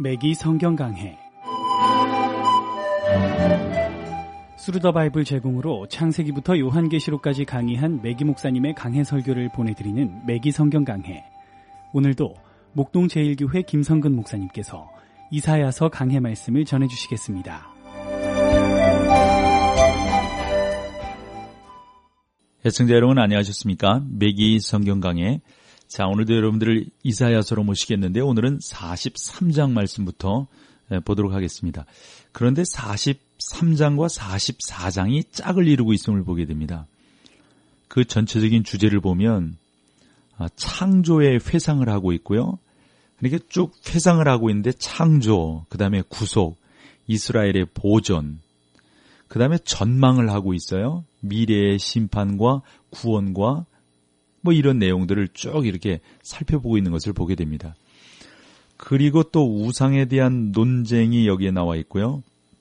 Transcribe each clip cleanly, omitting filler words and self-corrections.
매기 성경 강해. 스루더 바이블 제공으로 창세기부터 요한계시록까지 강의한 매기 목사님의 강해 설교를 보내드리는 매기 성경 강해. 오늘도 목동 제1교회 김성근 목사님께서 이사야서 강해 말씀을 전해주시겠습니다. 애청자 여러분 안녕하셨습니까? 매기 성경 강해. 자, 오늘도 여러분들을 이사야서로 모시겠는데 오늘은 43장 말씀부터 보도록 하겠습니다. 그런데 43장과 44장이 짝을 이루고 있음을 보게 됩니다. 그 전체적인 주제를 보면 창조의 회상을 하고 있고요. 그러니까 쭉 회상을 하고 있는데 창조, 그 다음에 구속, 이스라엘의 보존, 그 다음에 전망을 하고 있어요. 미래의 심판과 구원과 뭐 이런 내용들을 쭉 이렇게 살펴보고 있는 것을 보게 됩니다. 그리고 또 우상에 대한 논쟁이 여기에 나와 있고요.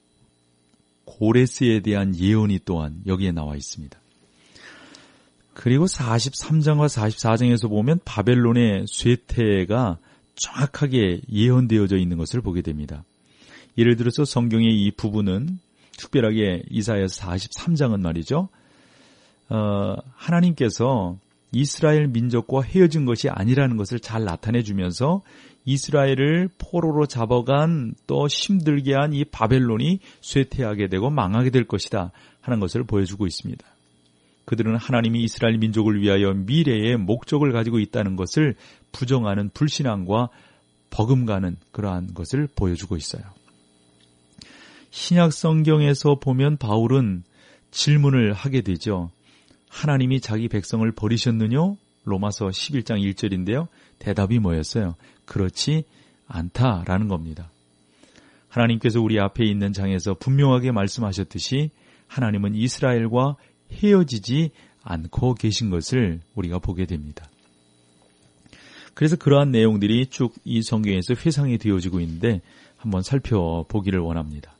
고레스에 대한 예언이 또한 여기에 나와 있습니다. 그리고 43장과 44장에서 보면 바벨론의 쇠퇴가 정확하게 예언되어져 있는 것을 보게 됩니다. 예를 들어서 성경의 이 부분은 특별하게 이사야서 43장은 말이죠. 하나님께서 이스라엘 민족과 헤어진 것이 아니라는 것을 잘 나타내주면서 이스라엘을 포로로 잡아간 또 힘들게 한 이 바벨론이 쇠퇴하게 되고 망하게 될 것이다 하는 것을 보여주고 있습니다. 그들은 하나님이 이스라엘 민족을 위하여 미래의 목적을 가지고 있다는 것을 부정하는 불신앙과 버금가는 그러한 것을 보여주고 있어요. 신약 성경에서 보면 바울은 질문을 하게 되죠. 하나님이 자기 백성을 버리셨느냐? 로마서 11장 1절인데요. 대답이 뭐였어요? 그렇지 않다라는 겁니다. 하나님께서 우리 앞에 있는 장에서 분명하게 말씀하셨듯이 하나님은 이스라엘과 헤어지지 않고 계신 것을 우리가 보게 됩니다. 그래서 그러한 내용들이 쭉 이 성경에서 회상이 되어지고 있는데 한번 살펴보기를 원합니다.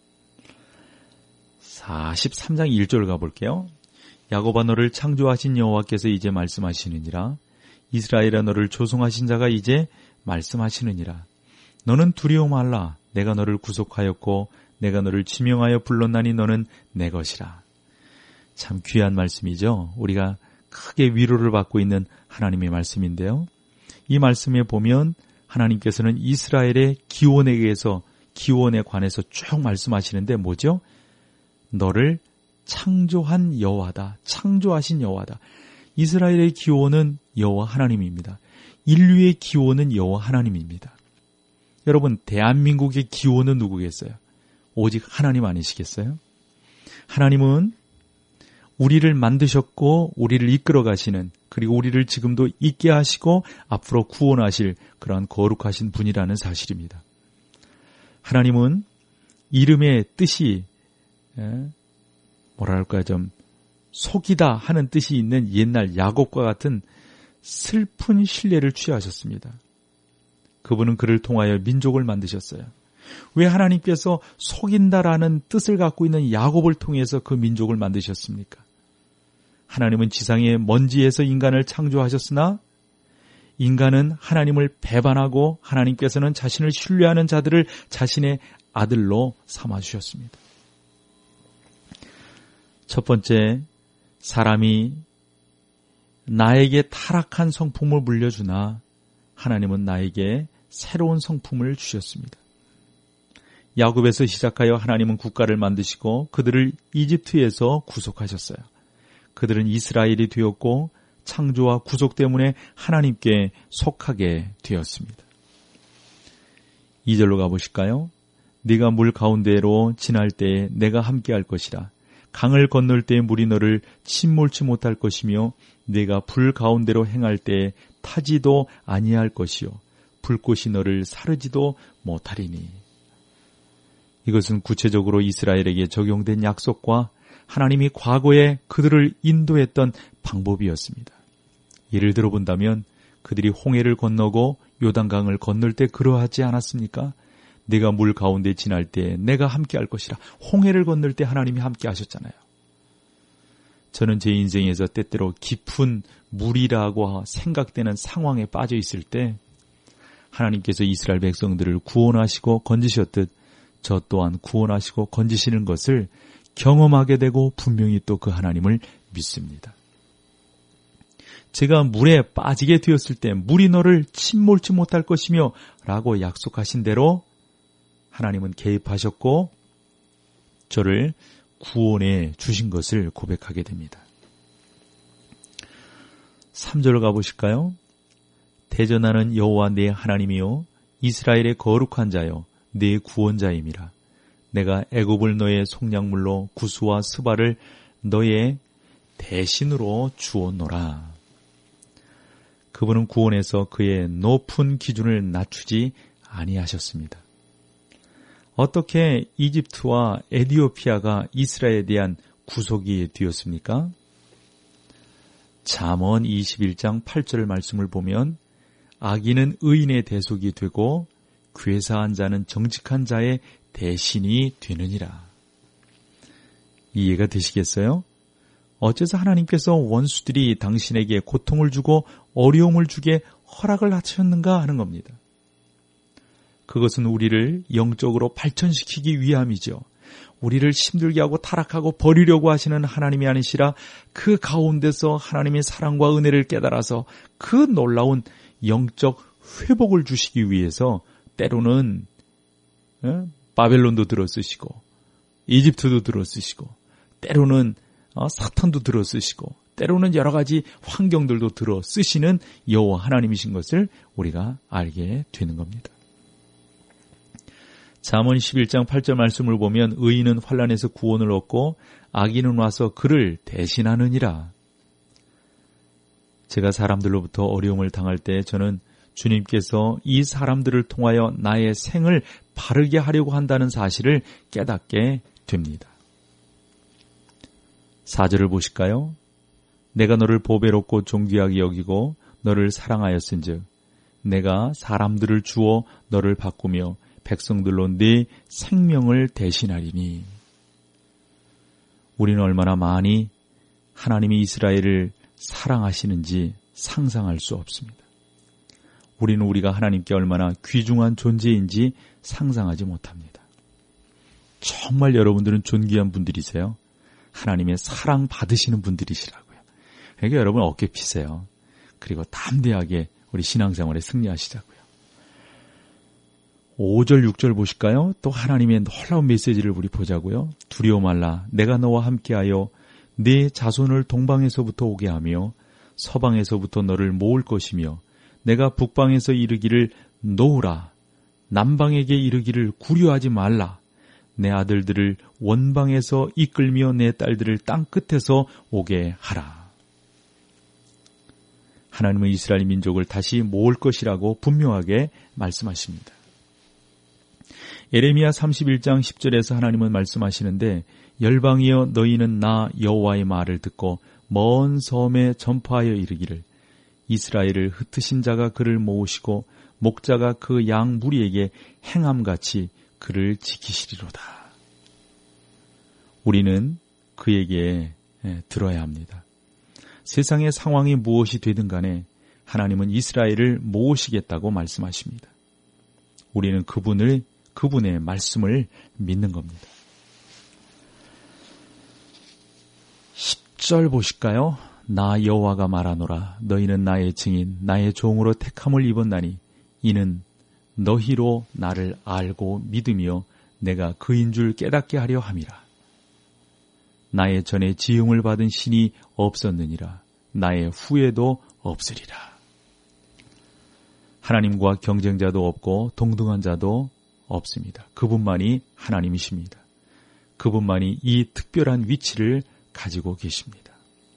43장 1절 가볼게요. 야곱아 너를 창조하신 여호와께서 이제 말씀하시느니라. 이스라엘아 너를 조성하신 자가 이제 말씀하시느니라. 너는 두려워 말라. 내가 너를 구속하였고 내가 너를 지명하여 불렀나니 너는 내 것이라. 참 귀한 말씀이죠. 우리가 크게 위로를 받고 있는 하나님의 말씀인데요. 이 말씀에 보면 하나님께서는 이스라엘의 기원에 관해서 쭉 말씀하시는데 뭐죠? 너를 창조한 여호와다. 창조하신 여호와다. 이스라엘의 기원은 여호와 하나님입니다. 인류의 기원은 여호와 하나님입니다. 여러분, 대한민국의 기원은 누구겠어요? 오직 하나님 아니시겠어요? 하나님은 우리를 만드셨고 우리를 이끌어 가시는, 그리고 우리를 지금도 있게 하시고 앞으로 구원하실 그러한 거룩하신 분이라는 사실입니다. 하나님은 이름의 뜻이 좀 속이다 하는 뜻이 있는 옛날 야곱과 같은 슬픈 신뢰를 취하셨습니다. 그분은 그를 통하여 민족을 만드셨어요. 왜 하나님께서 속인다라는 뜻을 갖고 있는 야곱을 통해서 그 민족을 만드셨습니까? 하나님은 지상의 먼지에서 인간을 창조하셨으나 인간은 하나님을 배반하고 하나님께서는 자신을 신뢰하는 자들을 자신의 아들로 삼아주셨습니다. 첫 번째, 사람이 나에게 타락한 성품을 물려주나 하나님은 나에게 새로운 성품을 주셨습니다. 야곱에서 시작하여 하나님은 국가를 만드시고 그들을 이집트에서 구속하셨어요. 그들은 이스라엘이 되었고 창조와 구속 때문에 하나님께 속하게 되었습니다. 2절로 가보실까요? 네가 물 가운데로 지날 때에 내가 함께할 것이라. 강을 건널 때에 물이 너를 침몰치 못할 것이며 네가 불 가운데로 행할 때에 타지도 아니할 것이요 불꽃이 너를 사르지도 못하리니. 이것은 구체적으로 이스라엘에게 적용된 약속과 하나님이 과거에 그들을 인도했던 방법이었습니다. 예를 들어 본다면 그들이 홍해를 건너고 요단강을 건널 때 그러하지 않았습니까? 네가 물 가운데 지날 때 내가 함께 할 것이라. 홍해를 건널 때 하나님이 함께 하셨잖아요. 저는 제 인생에서 때때로 깊은 물이라고 생각되는 상황에 빠져 있을 때 하나님께서 이스라엘 백성들을 구원하시고 건지셨듯 저 또한 구원하시고 건지시는 것을 경험하게 되고 분명히 또 그 하나님을 믿습니다. 제가 물에 빠지게 되었을 때 물이 너를 침몰치 못할 것이며 라고 약속하신 대로 하나님은 개입하셨고 저를 구원해 주신 것을 고백하게 됩니다. 3절 가보실까요? 대전하는 여호와 내 하나님이요 이스라엘의 거룩한 자요 내 구원자임이라. 내가 애굽을 너의 속량물로 구스와 스바를 너의 대신으로 주었노라. 그분은 구원에서 그의 높은 기준을 낮추지 아니하셨습니다. 어떻게 이집트와 에디오피아가 이스라엘에 대한 구속이 되었습니까? 잠언 21장 8절 말씀을 보면 악인은 의인의 대속이 되고 괴사한 자는 정직한 자의 대신이 되느니라. 이해가 되시겠어요? 어째서 하나님께서 원수들이 당신에게 고통을 주고 어려움을 주게 허락을 하셨는가 하는 겁니다. 그것은 우리를 영적으로 발전시키기 위함이죠. 우리를 힘들게 하고 타락하고 버리려고 하시는 하나님이 아니시라 그 가운데서 하나님의 사랑과 은혜를 깨달아서 그 놀라운 영적 회복을 주시기 위해서 때로는 바벨론도 들어쓰시고 이집트도 들어쓰시고 때로는 사탄도 들어쓰시고 때로는 여러 가지 환경들도 들어쓰시는 여호와 하나님이신 것을 우리가 알게 되는 겁니다. 잠언 11장 8절 말씀을 보면 의인은 환난에서 구원을 얻고 악인은 와서 그를 대신하느니라. 제가 사람들로부터 어려움을 당할 때 저는 주님께서 이 사람들을 통하여 나의 생을 바르게 하려고 한다는 사실을 깨닫게 됩니다. 4절을 보실까요? 내가 너를 보배롭고 존귀하게 여기고 너를 사랑하였은즉 내가 사람들을 주어 너를 바꾸며 백성들로 네 생명을 대신하리니. 우리는 얼마나 많이 하나님이 이스라엘을 사랑하시는지 상상할 수 없습니다. 우리는 우리가 하나님께 얼마나 귀중한 존재인지 상상하지 못합니다. 정말 여러분들은 존귀한 분들이세요. 하나님의 사랑 받으시는 분들이시라고요. 그러니까 여러분 어깨 피세요. 그리고 담대하게 우리 신앙생활에 승리하시자고요. 5절 6절 보실까요? 또 하나님의 놀라운 메시지를 우리 보자고요. 두려워 말라. 내가 너와 함께하여 네 자손을 동방에서부터 오게 하며 서방에서부터 너를 모을 것이며 내가 북방에서 이르기를 놓으라. 남방에게 이르기를 구려하지 말라. 내 아들들을 원방에서 이끌며 내 딸들을 땅 끝에서 오게 하라. 하나님은 이스라엘 민족을 다시 모을 것이라고 분명하게 말씀하십니다. 예레미야 31장 10절에서 하나님은 말씀하시는데 열방이여 너희는 나 여호와의 말을 듣고 먼 섬에 전파하여 이르기를 이스라엘을 흩으신 자가 그를 모으시고 목자가 그 양 무리에게 행함같이 그를 지키시리로다. 우리는 그에게 들어야 합니다. 세상의 상황이 무엇이 되든 간에 하나님은 이스라엘을 모으시겠다고 말씀하십니다. 우리는 그분의 말씀을 믿는 겁니다. 10절 보실까요? 나 여호와가 말하노라. 너희는 나의 증인, 나의 종으로 택함을 입었나니 이는 너희로 나를 알고 믿으며 내가 그인 줄 깨닫게 하려 함이라. 나의 전에 지음을 받은 신이 없었느니라. 나의 후에도 없으리라. 하나님과 경쟁자도 없고 동등한 자도 없습니다. 그분만이 하나님이십니다. 그분만이 이 특별한 위치를 가지고 계십니다.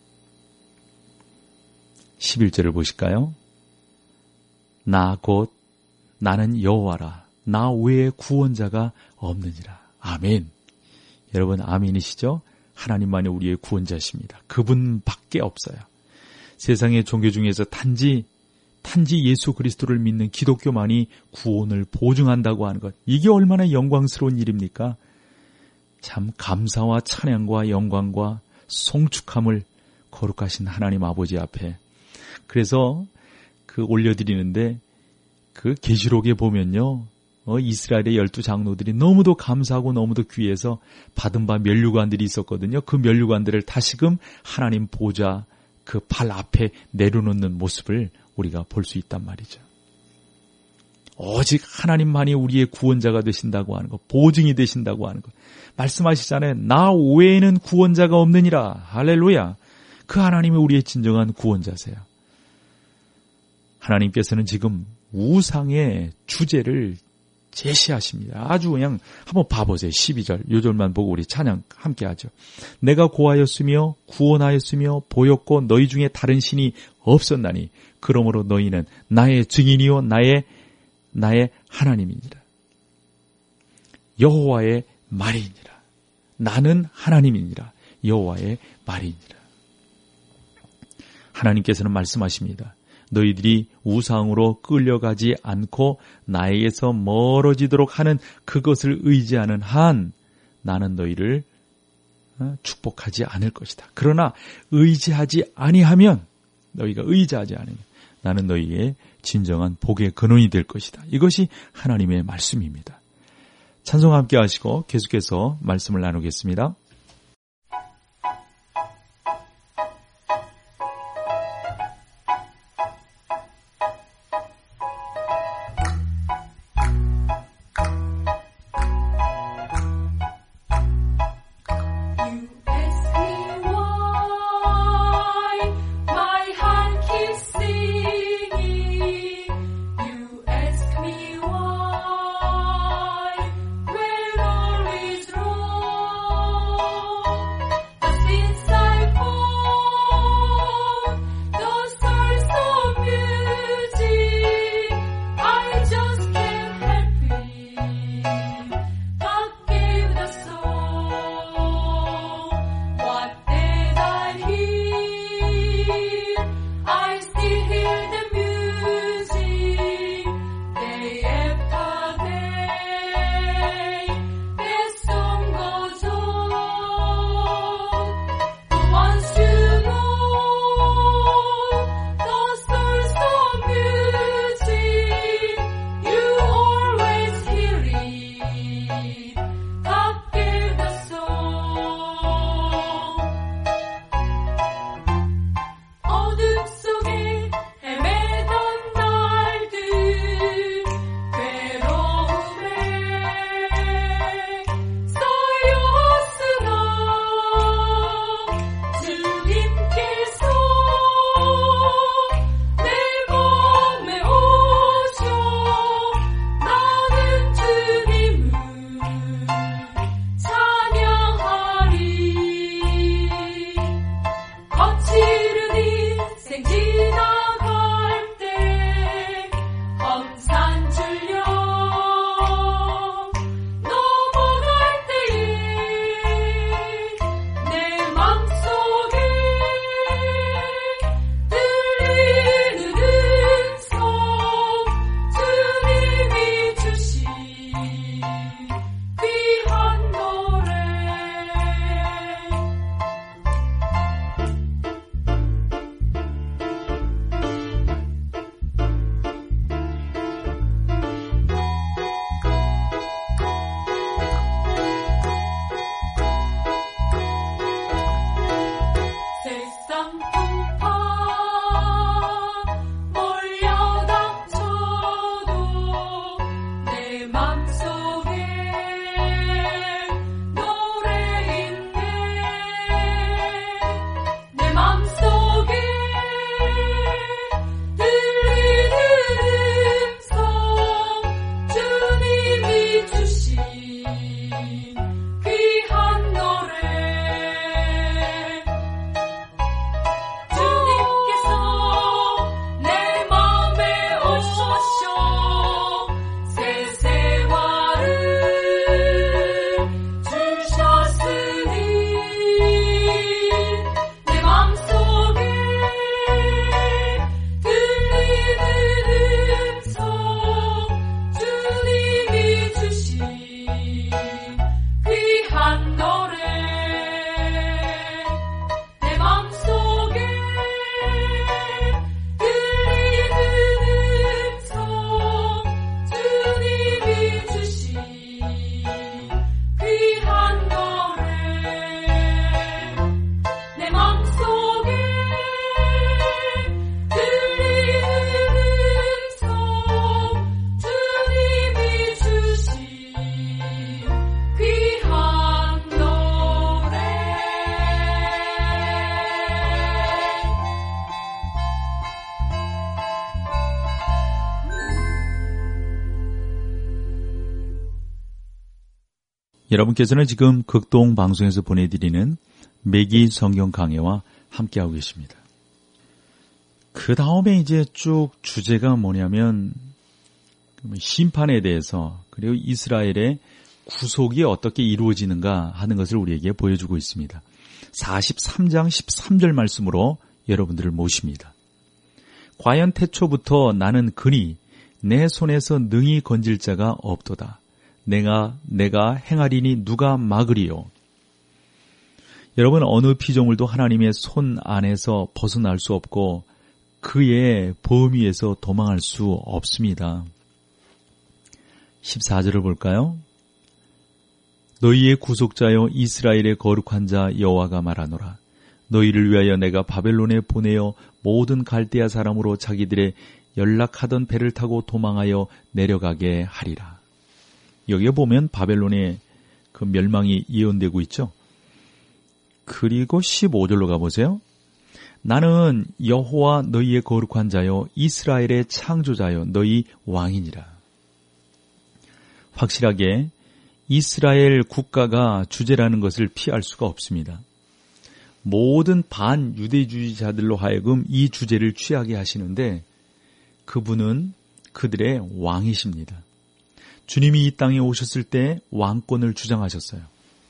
11절을 보실까요? 나 곧 나는 여호와라. 나 외에 구원자가 없느니라. 아멘. 여러분 아멘이시죠? 하나님만이 우리의 구원자십니다. 그분밖에 없어요. 세상의 종교 중에서 단지 예수 그리스도를 믿는 기독교만이 구원을 보증한다고 하는 것, 이게 얼마나 영광스러운 일입니까? 참 감사와 찬양과 영광과 송축함을 거룩하신 하나님 아버지 앞에 그래서 올려드리는데 그 계시록에 보면요. 이스라엘의 12장로들이 너무도 감사하고 너무도 귀해서 받은 바 면류관들이 있었거든요. 그 면류관들을 다시금 하나님 보좌 그 발 앞에 내려놓는 모습을 우리가 볼 수 있단 말이죠. 오직 하나님만이 우리의 구원자가 되신다고 하는 것, 보증이 되신다고 하는 것. 말씀하시잖아요. 나 외에는 구원자가 없느니라. 할렐루야. 그 하나님이 우리의 진정한 구원자세요. 하나님께서는 지금 우상의 주제를 제시하십니다. 아주 그냥 한번 봐보세요. 12절, 요 절만 보고 우리 찬양 함께 하죠. 내가 고하였으며 구원하였으며 보였고 너희 중에 다른 신이 없었나니 그러므로 너희는 나의 증인이요 나의 하나님이니라. 여호와의 말이니라. 나는 하나님이니라. 여호와의 말이니라. 하나님께서는 말씀하십니다. 너희들이 우상으로 끌려가지 않고 나에게서 멀어지도록 하는 그것을 의지하는 한 나는 너희를 축복하지 않을 것이다. 그러나 의지하지 아니하면 너희가 의지하지 않으면 나는 너희의 진정한 복의 근원이 될 것이다. 이것이 하나님의 말씀입니다. 찬송 함께 하시고 계속해서 말씀을 나누겠습니다. Where all is wrong. 여러분께서는 지금 극동 방송에서 보내드리는 매기 성경 강해와 함께하고 계십니다. 그 다음에 이제 쭉 주제가 뭐냐면 심판에 대해서 그리고 이스라엘의 구속이 어떻게 이루어지는가 하는 것을 우리에게 보여주고 있습니다. 43장 13절 말씀으로 여러분들을 모십니다. 과연 태초부터 나는 그니 내 손에서 능히 건질 자가 없도다. 내가 행하리니 누가 막으리요. 여러분, 어느 피조물도 하나님의 손 안에서 벗어날 수 없고 그의 범위에서 도망할 수 없습니다. 14절을 볼까요? 너희의 구속자여 이스라엘의 거룩한 자 여호와가 말하노라. 너희를 위하여 내가 바벨론에 보내어 모든 갈대아 사람으로 자기들의 연락하던 배를 타고 도망하여 내려가게 하리라. 여기에 보면 바벨론의 그 멸망이 예언되고 있죠. 그리고 15절로 가보세요. 나는 여호와 너희의 거룩한 자여 이스라엘의 창조자여 너희 왕이니라. 확실하게 이스라엘 국가가 주제라는 것을 피할 수가 없습니다. 모든 반유대주의자들로 하여금 이 주제를 취하게 하시는데 그분은 그들의 왕이십니다. 주님이 이 땅에 오셨을 때 왕권을 주장하셨어요.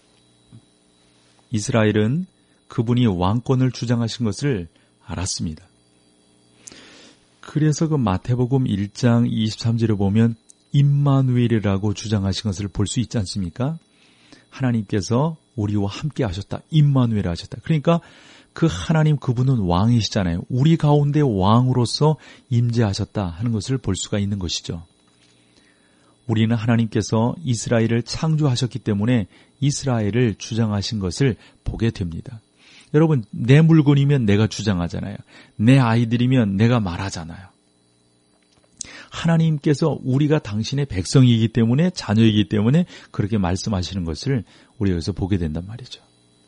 이스라엘은 그분이 왕권을 주장하신 것을 알았습니다. 그래서 그 마태복음 1장 23절에 보면 임마누엘이라고 주장하신 것을 볼 수 있지 않습니까? 하나님께서 우리와 함께 하셨다. 임마누엘 하셨다. 그러니까 그 하나님 그분은 왕이시잖아요. 우리 가운데 왕으로서 임재하셨다 하는 것을 볼 수가 있는 것이죠. 우리는 하나님께서 이스라엘을 창조하셨기 때문에 이스라엘을 주장하신 것을 보게 됩니다. 여러분, 내 물건이면 내가 주장하잖아요. 내 아이들이면 내가 말하잖아요. 하나님께서 우리가 당신의 백성이기 때문에 자녀이기 때문에 그렇게 말씀하시는 것을 우리가 여기서 보게 된단 말이죠.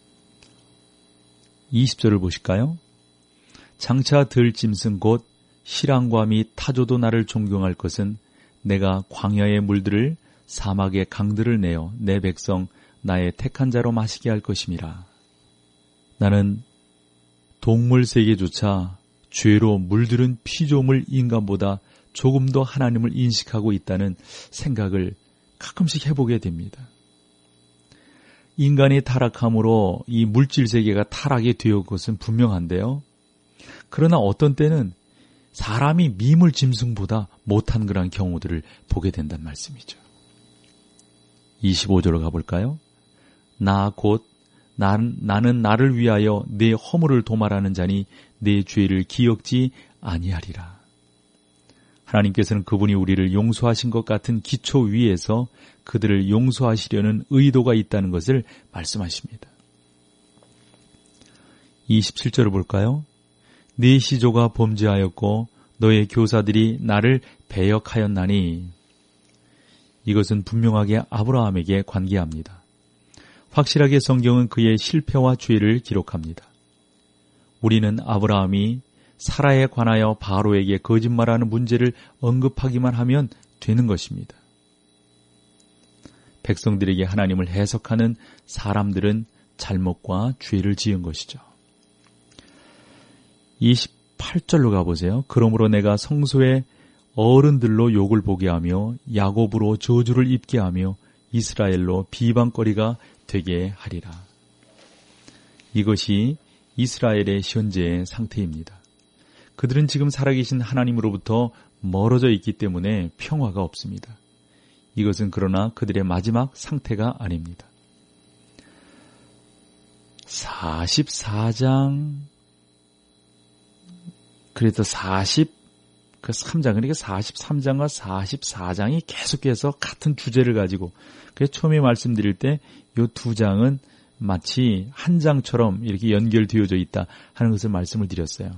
20절을 보실까요? 장차 들짐승 곧 실랑과 및 타조도 나를 존경할 것은 내가 광야의 물들을 사막의 강들을 내어 내 백성 나의 택한 자로 마시게 할 것임이라. 나는 동물 세계조차 죄로 물들은 피조물 인간보다 조금 더 하나님을 인식하고 있다는 생각을 가끔씩 해보게 됩니다. 인간의 타락함으로 이 물질 세계가 타락이 되었 것은 분명한데요. 그러나 어떤 때는 사람이 미물 짐승보다 못한 그런 경우들을 보게 된단 말씀이죠. 25절로 가볼까요? 나는 나를 위하여 내 허물을 도말하는 자니 내 죄를 기억지 아니하리라. 하나님께서는 그분이 우리를 용서하신 것 같은 기초 위에서 그들을 용서하시려는 의도가 있다는 것을 말씀하십니다. 27절을 볼까요? 네 시조가 범죄하였고 너의 교사들이 나를 배역하였나니. 이것은 분명하게 아브라함에게 관계합니다. 확실하게 성경은 그의 실패와 죄를 기록합니다. 우리는 아브라함이 사라에 관하여 바로에게 거짓말하는 문제를 언급하기만 하면 되는 것입니다. 백성들에게 하나님을 해석하는 사람들은 잘못과 죄를 지은 것이죠. 28절로 가보세요. 그러므로 내가 성소의 어른들로 욕을 보게 하며 야곱으로 저주를 입게 하며 이스라엘로 비방거리가 되게 하리라. 이것이 이스라엘의 현재의 상태입니다. 그들은 지금 살아계신 하나님으로부터 멀어져 있기 때문에 평화가 없습니다. 이것은 그러나 그들의 마지막 상태가 아닙니다. 44장 그래도 3장 그러니까 43장과 44장이 계속해서 같은 주제를 가지고 그래서 처음에 말씀드릴 때 이 두 장은 마치 한 장처럼 이렇게 연결되어져 있다 하는 것을 말씀을 드렸어요.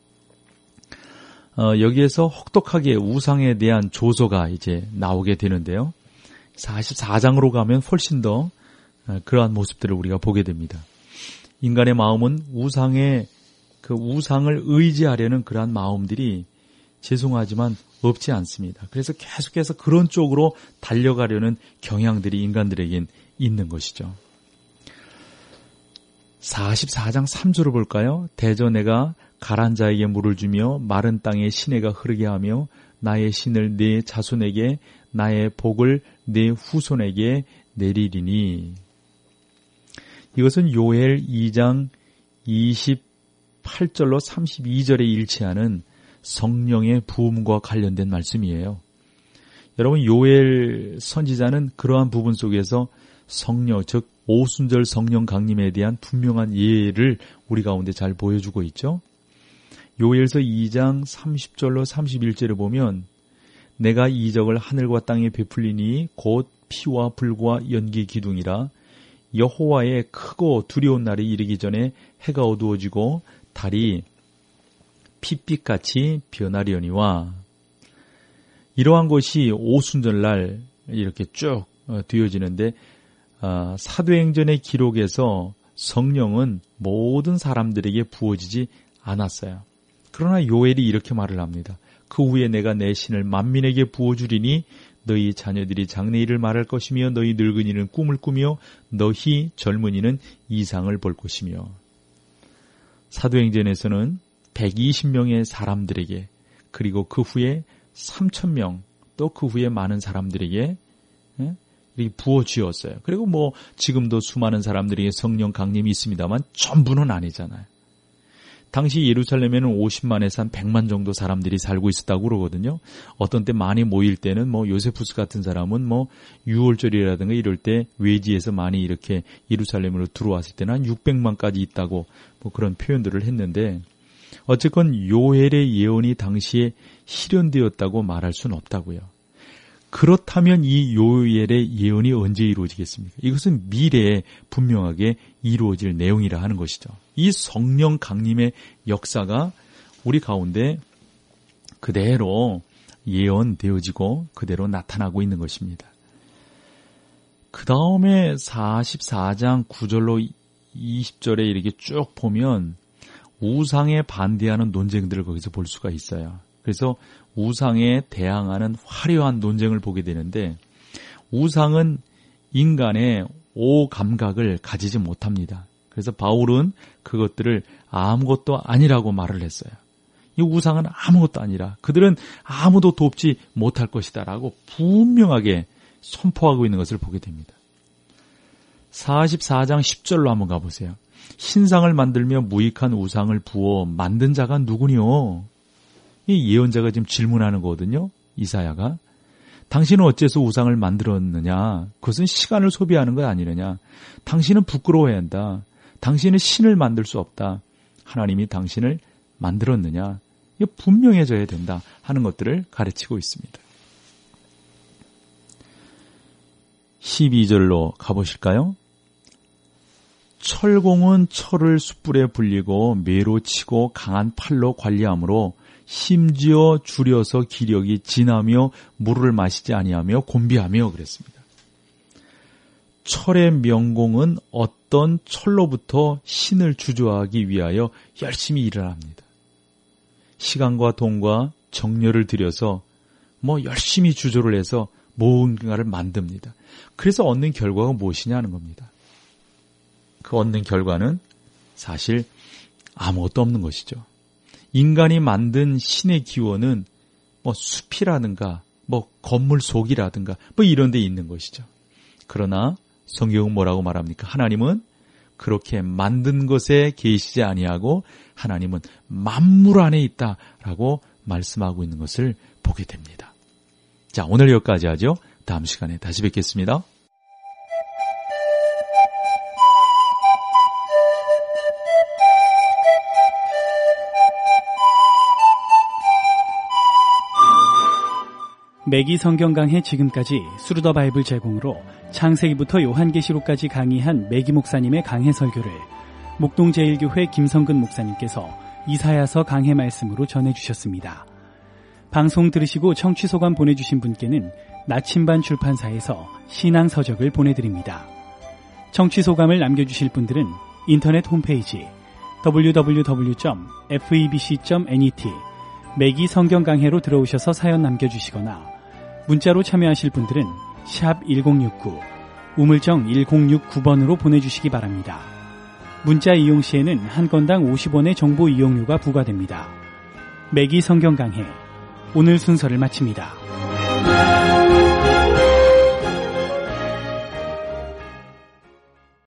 여기에서 혹독하게 우상에 대한 조소가 이제 나오게 되는데요. 44장으로 가면 훨씬 더 그러한 모습들을 우리가 보게 됩니다. 인간의 마음은 우상을 의지하려는 그러한 마음들이 죄송하지만 없지 않습니다. 그래서 계속해서 그런 쪽으로 달려가려는 경향들이 인간들에겐 있는 것이죠. 44장 3절을 볼까요? 대저 내가 가란 자에게 물을 주며 마른 땅에 시내가 흐르게 하며 나의 신을 네 자손에게 나의 복을 네 후손에게 내리리니. 이것은 요엘 2장 28절로 32절에 일치하는 성령의 부음과 관련된 말씀이에요. 여러분, 요엘 선지자는 그러한 부분 속에서 성령, 즉 오순절 성령 강림에 대한 분명한 예를 우리 가운데 잘 보여주고 있죠. 요엘서 2장 30절로 31절을 보면 내가 이적을 하늘과 땅에 베풀리니 곧 피와 불과 연기 기둥이라. 여호와의 크고 두려운 날이 이르기 전에 해가 어두워지고 달이 핏빛같이 변하려니와. 이러한 것이 오순절날 이렇게 쭉 되어지는데 사도행전의 기록에서 성령은 모든 사람들에게 부어지지 않았어요. 그러나 요엘이 이렇게 말을 합니다. 그 후에 내가 내 신을 만민에게 부어주리니 너희 자녀들이 장래일을 말할 것이며 너희 늙은이는 꿈을 꾸며 너희 젊은이는 이상을 볼 것이며. 사도행전에서는 120명의 사람들에게, 그리고 그 후에 3,000명, 또 그 후에 많은 사람들에게 이렇게 부어주었어요. 그리고 지금도 수많은 사람들에게 성령 강림이 있습니다만 전부는 아니잖아요. 당시 예루살렘에는 50만에서 한 100만 정도 사람들이 살고 있었다고 그러거든요. 어떤 때 많이 모일 때는 요세푸스 같은 사람은 6월절이라든가 이럴 때 외지에서 많이 이렇게 예루살렘으로 들어왔을 때는 한 600만까지 있다고 그런 표현들을 했는데, 어쨌건 요엘의 예언이 당시에 실현되었다고 말할 수는 없다고요. 그렇다면 이 요엘의 예언이 언제 이루어지겠습니까? 이것은 미래에 분명하게 이루어질 내용이라 하는 것이죠. 이 성령 강림의 역사가 우리 가운데 그대로 예언되어지고 그대로 나타나고 있는 것입니다. 그 다음에 44장 9절로 20절에 이렇게 쭉 보면 우상에 반대하는 논쟁들을 거기서 볼 수가 있어요. 그래서 우상에 대항하는 화려한 논쟁을 보게 되는데, 우상은 인간의 오감각을 가지지 못합니다. 그래서 바울은 그것들을 아무것도 아니라고 말을 했어요. 이 우상은 아무것도 아니라 그들은 아무도 돕지 못할 것이다 라고 분명하게 선포하고 있는 것을 보게 됩니다. 44장 10절로 한번 가보세요. 신상을 만들며 무익한 우상을 부어 만든 자가 누구니요? 이 예언자가 지금 질문하는 거거든요. 이사야가. 당신은 어째서 우상을 만들었느냐? 그것은 시간을 소비하는 것 아니느냐? 당신은 부끄러워해야 한다. 당신은 신을 만들 수 없다. 하나님이 당신을 만들었느냐? 이게 분명해져야 된다 하는 것들을 가르치고 있습니다. 12절로 가보실까요? 철공은 철을 숯불에 불리고 매로 치고 강한 팔로 관리하므로 심지어 줄여서 기력이 진하며 물을 마시지 아니하며 곤비하며 그랬습니다. 철의 명공은 어떤 철로부터 신을 주저하기 위하여 열심히 일을 합니다. 시간과 돈과 정열을 들여서 열심히 주조를 해서 뭔가를 만듭니다. 그래서 얻는 결과가 무엇이냐 하는 겁니다. 그 얻는 결과는 사실 아무것도 없는 것이죠. 인간이 만든 신의 기원은 숲이라든가 건물 속이라든가 이런 데 있는 것이죠. 그러나 성경은 뭐라고 말합니까? 하나님은 그렇게 만든 것에 계시지 아니하고 하나님은 만물 안에 있다라고 말씀하고 있는 것을 보게 됩니다. 자, 오늘 여기까지 하죠. 다음 시간에 다시 뵙겠습니다. 매기 성경 강해 지금까지 스루더 바이블 제공으로 창세기부터 요한계시록까지 강의한 매기 목사님의 강해 설교를 목동 제1교회 김성근 목사님께서 이사야서 강해 말씀으로 전해주셨습니다. 방송 들으시고 청취 소감 보내주신 분께는 나침반 출판사에서 신앙서적을 보내드립니다. 청취 소감을 남겨주실 분들은 인터넷 홈페이지 www.febc.net 매기 성경 강해로 들어오셔서 사연 남겨주시거나 문자로 참여하실 분들은 샵 1069, 우물정 1069번으로 보내주시기 바랍니다. 문자 이용 시에는 한 건당 50원의 정보 이용료가 부과됩니다. 매기 성경 강해, 오늘 순서를 마칩니다.